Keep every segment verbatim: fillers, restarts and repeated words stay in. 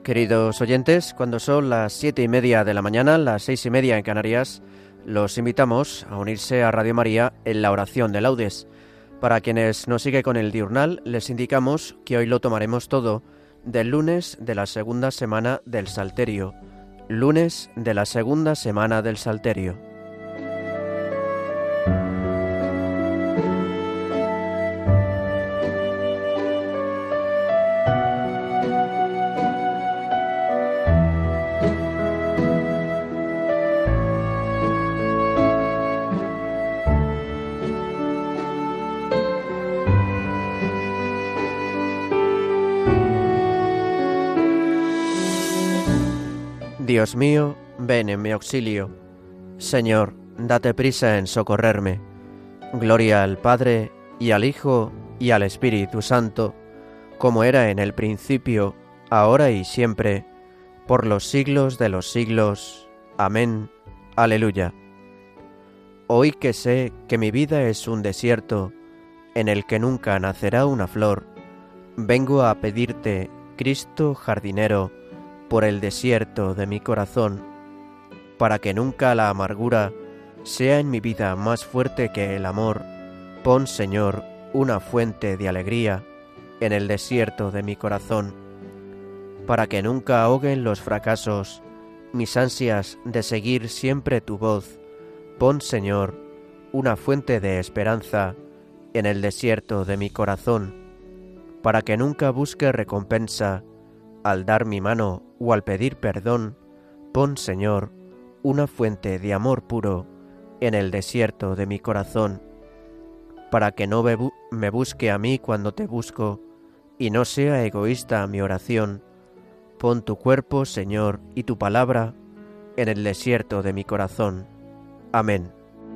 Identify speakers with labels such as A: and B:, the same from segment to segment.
A: Queridos oyentes, cuando son las siete y media de la mañana, las seis y media en Canarias, los invitamos a unirse a Radio María en la oración de laudes. Para quienes nos siguen con el diurnal, les indicamos que hoy lo tomaremos todo del lunes de la segunda semana del Salterio. Lunes de la segunda semana del Salterio. Dios mío, ven en mi auxilio. Señor, date prisa en socorrerme. Gloria al Padre, y al Hijo, y al Espíritu Santo, como era en el principio, ahora y siempre, por los siglos de los siglos. Amén. Aleluya. Hoy que sé que mi vida es un desierto, en el que nunca nacerá una flor, vengo a pedirte, Cristo jardinero, por el desierto de mi corazón, para que nunca la amargura sea en mi vida más fuerte que el amor. Pon, Señor, una fuente de alegría en el desierto de mi corazón, para que nunca ahoguen los fracasos mis ansias de seguir siempre tu voz. Pon, Señor, una fuente de esperanza en el desierto de mi corazón, para que nunca busque recompensa al dar mi mano o al pedir perdón. Pon, Señor, una fuente de amor puro en el desierto de mi corazón, para que no me, bu- me busque a mí cuando te busco, y no sea egoísta mi oración. Pon tu cuerpo, Señor, y tu palabra en el desierto de mi corazón. Amén.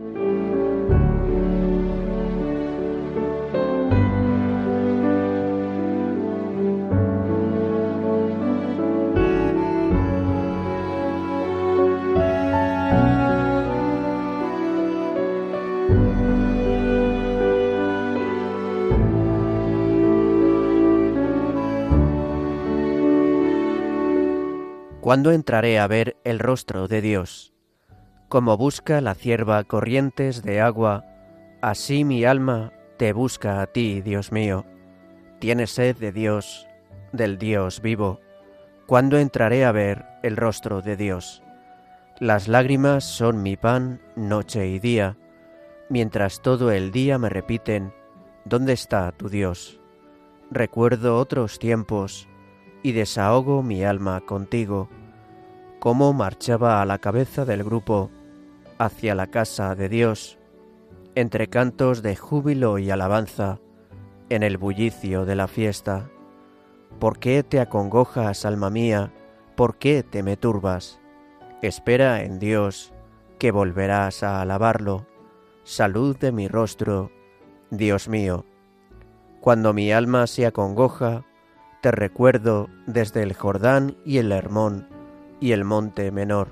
A: ¿Cuándo entraré a ver el rostro de Dios? Como busca la cierva corrientes de agua, así mi alma te busca a ti, Dios mío. Tiene sed de Dios, del Dios vivo. ¿Cuándo entraré a ver el rostro de Dios? Las lágrimas son mi pan noche y día, mientras todo el día me repiten, ¿dónde está tu Dios? Recuerdo otros tiempos y desahogo mi alma contigo, cómo marchaba a la cabeza del grupo hacia la casa de Dios, entre cantos de júbilo y alabanza, en el bullicio de la fiesta. ¿Por qué te acongojas, alma mía? ¿Por qué te me turbas? Espera en Dios, que volverás a alabarlo. Salud de mi rostro, Dios mío. Cuando mi alma se acongoja, te recuerdo desde el Jordán y el Hermón y el monte menor.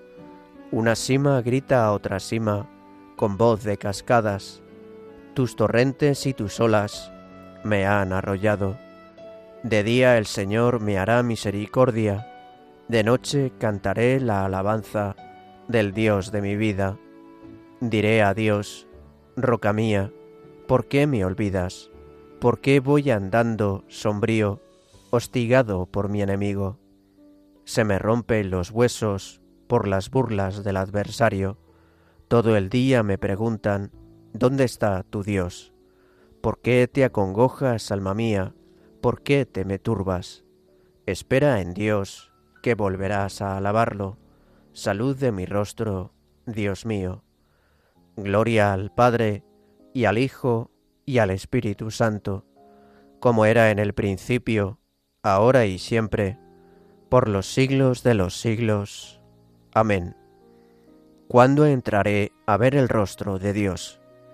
A: Una sima grita a otra sima con voz de cascadas. Tus torrentes y tus olas me han arrollado. De día el Señor me hará misericordia, de noche cantaré la alabanza del Dios de mi vida. Diré a Dios, roca mía, ¿por qué me olvidas? ¿Por qué voy andando sombrío, hostigado por mi enemigo? Se me rompen los huesos por las burlas del adversario. Todo el día me preguntan, ¿dónde está tu Dios? ¿Por qué te acongojas, alma mía? ¿Por qué te me turbas? Espera en Dios, que volverás a alabarlo. Salud de mi rostro, Dios mío. Gloria al Padre, y al Hijo, y al Espíritu Santo, como era en el principio, ahora y siempre, por los siglos de los siglos. Amén. ¿Cuándo entraré a ver el rostro de Dios?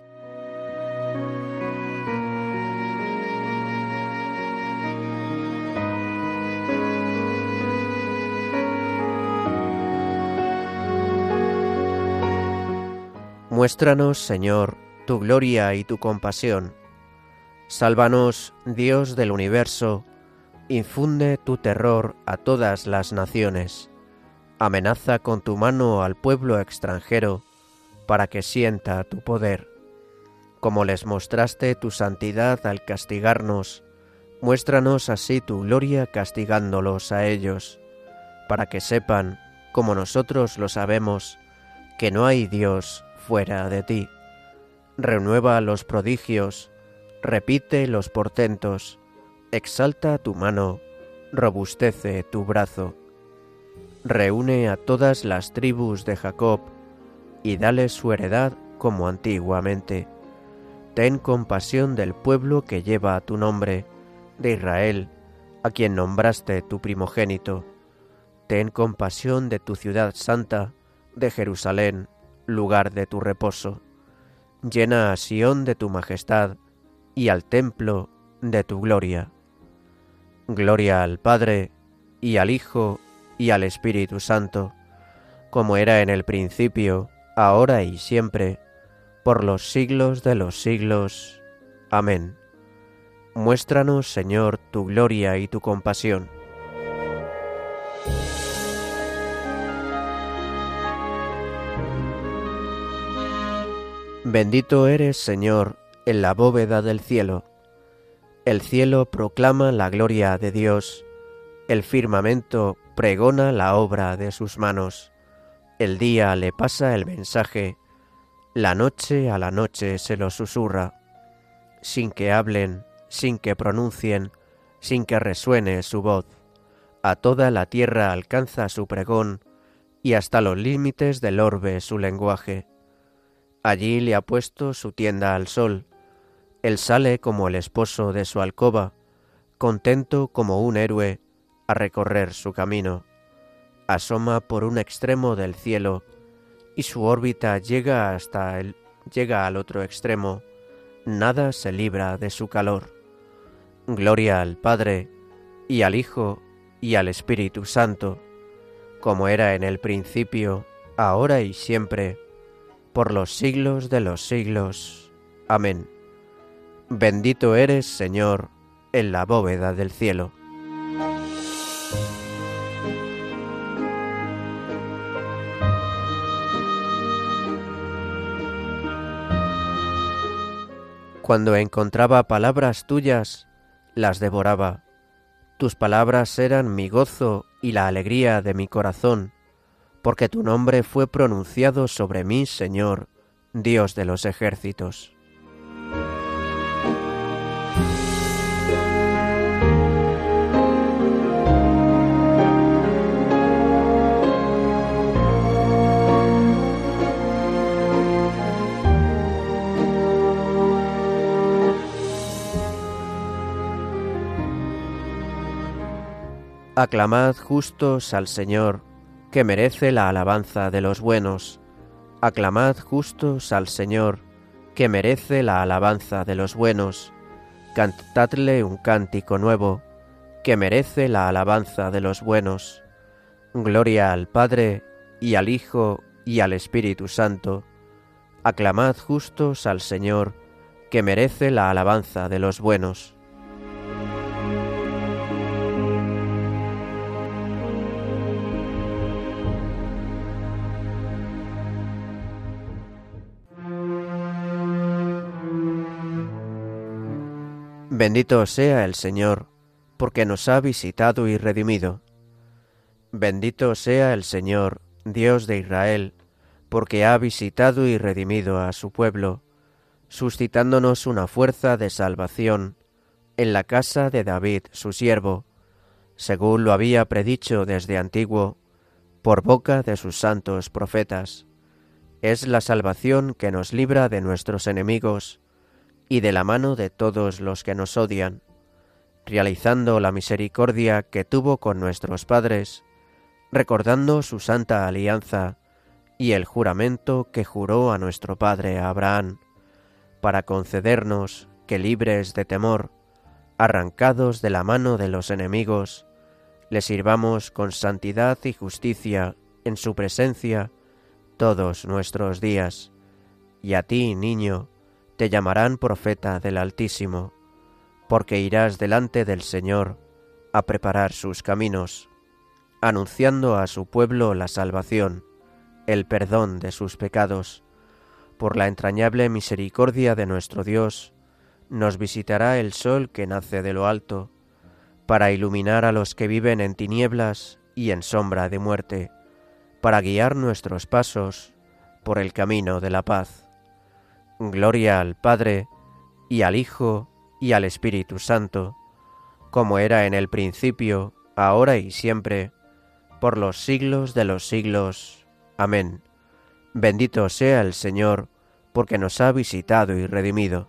A: Muéstranos, Señor, tu gloria y tu compasión. Sálvanos, Dios del universo, Infunde tu terror a todas las naciones. Amenaza con tu mano al pueblo extranjero para que sienta tu poder. Como les mostraste tu santidad al castigarnos, muéstranos así tu gloria castigándolos a ellos, para que sepan, como nosotros lo sabemos, que no hay Dios fuera de ti. Renueva los prodigios, repite los portentos, exalta tu mano, robustece tu brazo. Reúne a todas las tribus de Jacob y dale su heredad como antiguamente. Ten compasión del pueblo que lleva tu nombre, de Israel, a quien nombraste tu primogénito. Ten compasión de tu ciudad santa, de Jerusalén, lugar de tu reposo. Llena a Sión de tu majestad y al templo de tu gloria. Gloria al Padre, y al Hijo, y al Espíritu Santo, como era en el principio, ahora y siempre, por los siglos de los siglos. Amén. Muéstranos, Señor, tu gloria y tu compasión. Bendito eres, Señor, en la bóveda del cielo. El cielo proclama la gloria de Dios, el firmamento pregona la obra de sus manos. El día le pasa el mensaje, la noche a la noche se lo susurra, sin que hablen, sin que pronuncien, sin que resuene su voz. A toda la tierra alcanza su pregón, y hasta los límites del orbe su lenguaje. Allí le ha puesto su tienda al sol. Él sale como el esposo de su alcoba, contento como un héroe, a recorrer su camino. Asoma por un extremo del cielo, y su órbita llega hasta el, llega al otro extremo. Nada se libra de su calor. Gloria al Padre, y al Hijo, y al Espíritu Santo, como era en el principio, ahora y siempre, por los siglos de los siglos. Amén. Bendito eres, Señor, en la bóveda del cielo. Cuando encontraba palabras tuyas, las devoraba. Tus palabras eran mi gozo y la alegría de mi corazón, porque tu nombre fue pronunciado sobre mí, Señor, Dios de los ejércitos. Aclamad justos al Señor, que merece la alabanza de los buenos. Aclamad justos al Señor, que merece la alabanza de los buenos. Cantadle un cántico nuevo, que merece la alabanza de los buenos. Gloria al Padre, y al Hijo, y al Espíritu Santo. Aclamad justos al Señor, que merece la alabanza de los buenos. Bendito sea el Señor, porque nos ha visitado y redimido. Bendito sea el Señor, Dios de Israel, porque ha visitado y redimido a su pueblo, suscitándonos una fuerza de salvación en la casa de David, su siervo, según lo había predicho desde antiguo, por boca de sus santos profetas. Es la salvación que nos libra de nuestros enemigos y de la mano de todos los que nos odian, realizando la misericordia que tuvo con nuestros padres, recordando su santa alianza y el juramento que juró a nuestro padre Abraham, para concedernos que, libres de temor, arrancados de la mano de los enemigos, le sirvamos con santidad y justicia en su presencia todos nuestros días. Y a ti, niño, te llamarán profeta del Altísimo, porque irás delante del Señor, a preparar sus caminos, anunciando a su pueblo la salvación, el perdón de sus pecados. Por la entrañable misericordia de nuestro Dios, nos visitará el sol que nace de lo alto, para iluminar a los que viven en tinieblas y en sombra de muerte, para guiar nuestros pasos por el camino de la paz. Gloria al Padre, y al Hijo, y al Espíritu Santo, como era en el principio, ahora y siempre, por los siglos de los siglos. Amén. Bendito sea el Señor, porque nos ha visitado y redimido.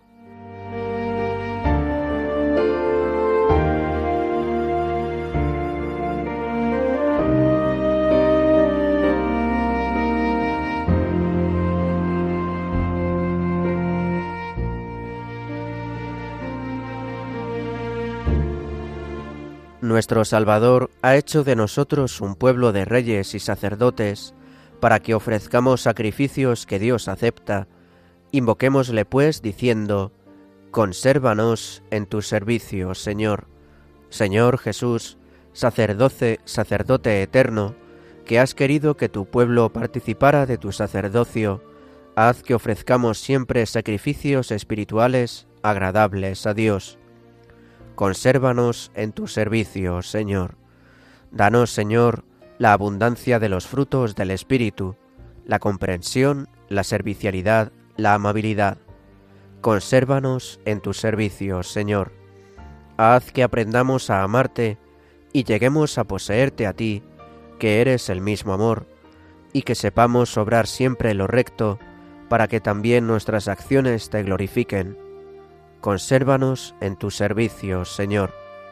A: Nuestro Salvador ha hecho de nosotros un pueblo de reyes y sacerdotes, para que ofrezcamos sacrificios que Dios acepta. Invoquémosle pues diciendo: consérvanos en tu servicio, Señor. Señor Jesús, sacerdote, sacerdote eterno, que has querido que tu pueblo participara de tu sacerdocio, haz que ofrezcamos siempre sacrificios espirituales agradables a Dios. Consérvanos en tu servicio, Señor. Danos, Señor, la abundancia de los frutos del Espíritu, la comprensión, la servicialidad, la amabilidad. Consérvanos en tu servicio, Señor. Haz que aprendamos a amarte y lleguemos a poseerte a ti, que eres el mismo amor, y que sepamos obrar siempre lo recto, para que también nuestras acciones te glorifiquen. Consérvanos en tu servicio, Señor.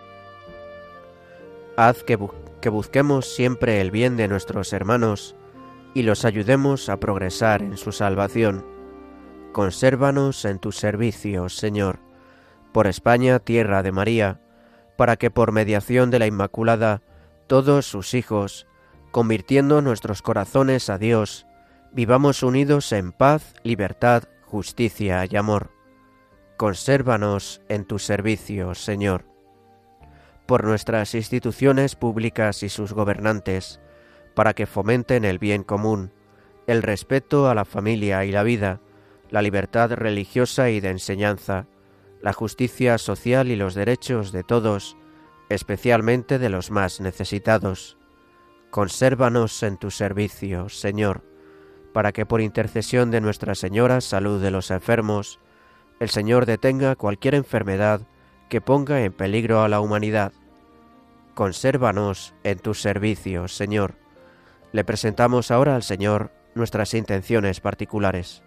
A: Haz que, bu- que busquemos siempre el bien de nuestros hermanos y los ayudemos a progresar en su salvación. Consérvanos en tu servicio, Señor, por España, tierra de María, para que por mediación de la Inmaculada todos sus hijos, convirtiendo nuestros corazones a Dios, vivamos unidos en paz, libertad, justicia y amor. Consérvanos en tu servicio, Señor. Por nuestras instituciones públicas y sus gobernantes, para que fomenten el bien común, el respeto a la familia y la vida, la libertad religiosa y de enseñanza, la justicia social y los derechos de todos, especialmente de los más necesitados. Consérvanos en tu servicio, Señor, para que por intercesión de Nuestra Señora, salud de los enfermos, el Señor detenga cualquier enfermedad que ponga en peligro a la humanidad. Consérvanos en tu servicio, Señor. Le presentamos ahora al Señor nuestras intenciones particulares.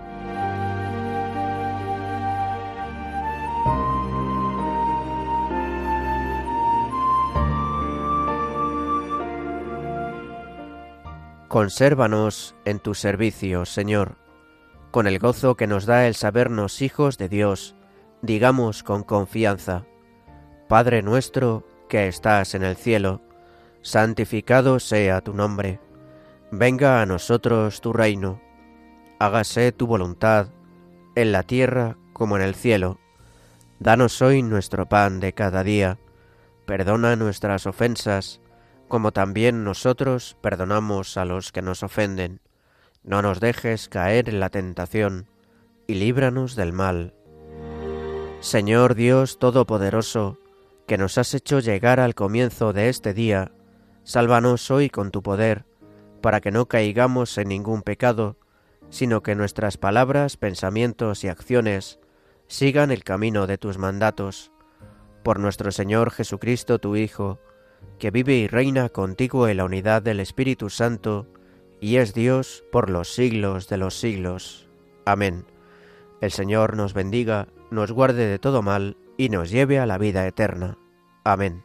A: Consérvanos en tu servicio, Señor. Con el gozo que nos da el sabernos hijos de Dios, digamos con confianza: Padre nuestro que estás en el cielo, santificado sea tu nombre. Venga a nosotros tu reino. Hágase tu voluntad, en la tierra como en el cielo. Danos hoy nuestro pan de cada día. Perdona nuestras ofensas, como también nosotros perdonamos a los que nos ofenden. No nos dejes caer en la tentación, y líbranos del mal. Señor Dios Todopoderoso, que nos has hecho llegar al comienzo de este día, sálvanos hoy con tu poder, para que no caigamos en ningún pecado, sino que nuestras palabras, pensamientos y acciones sigan el camino de tus mandatos. Por nuestro Señor Jesucristo, tu Hijo, que vive y reina contigo en la unidad del Espíritu Santo, y es Dios por los siglos de los siglos. Amén. El Señor nos bendiga, nos guarde de todo mal, y nos lleve a la vida eterna. Amén.